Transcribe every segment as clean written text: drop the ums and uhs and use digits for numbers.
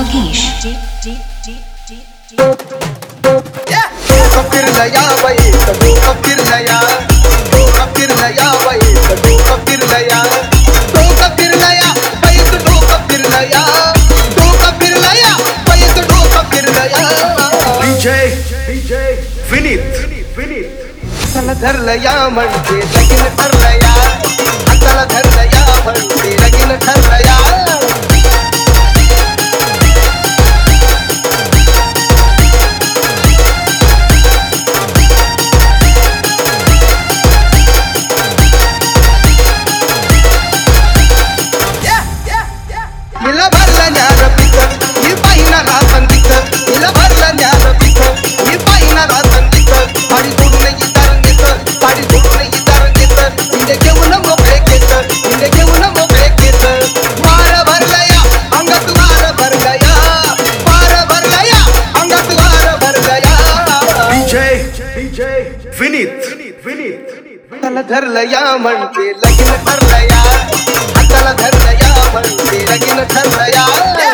Nagesh. फिरलया बाई डोकं फिरलया डोकं फिरलया बाई डोकं फिरलया डोकं फिरलया बाई डोकं फिरलया डोकं फिरलया बाई डोकं फिरलया DJ विनीत हाताला धरलया म्हणजे लगीन ठरलया हाताला धरलया म्हणजे लगीन ठरलया हिला भरला न्यार पिकर ही पाहिना रातन दिकर हिला भरला न्यार पिकर ही पाहिना रातन दिकर साडी सोडून इतार घेत साडी सोडून इतार घेत हिंदे घेऊन मोकळे घेत हिंदे घेऊन मोकळे घेत वार भरलया अंगात वार भरलया वार भरलया अंगात वार भरलया DJ विनीत हाताला धरलया म्हणजे लगीन ठरलया हाताला धरलया म्हणजे लगीन ठरलया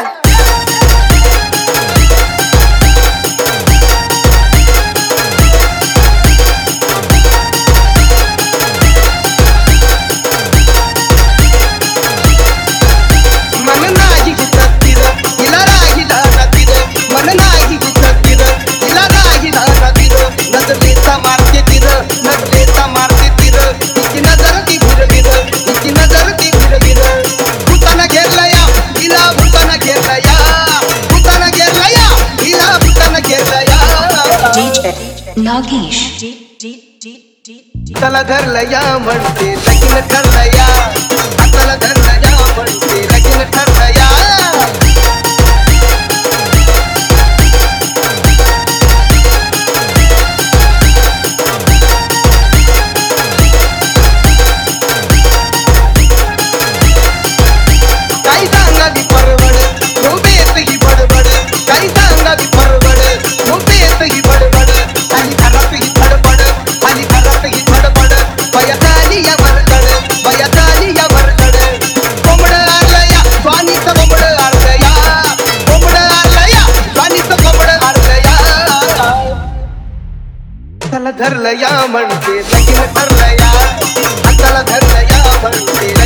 मन नाही गुजत तिर हिला राहिला ना तिर मन नाही गुजत तिर हिला राहिला ना तिर नजरेचा मारते तिर नजरेचा मारते तिर हिची नजर ती भिरभिर हिची नजर ती भिरभिर भूताना घेरलया हिला भूताना घेरलया भूताना घेरलया हिला भूताना घेरलया DJ Nagesh. हाताला धरलया म्हणते लगीन ठरलया हाताला धरलया म्हणते लगीन ठरलया काही सांगावी परवड झोपेत ही बडबड काही सांगावी परवड झोपेत ही बडबड आणि घरात ही धडपड आणि घरात ही धडपड बयात आली या वरकड बयात आली या वरकड कोंबड आलया स्वानीचं कोंबड आलया कोंबड आलया स्वानीचं कोंबड आलया हाताला धरलया म्हणते लगीन ठरलया हाताला धरलया म्हणते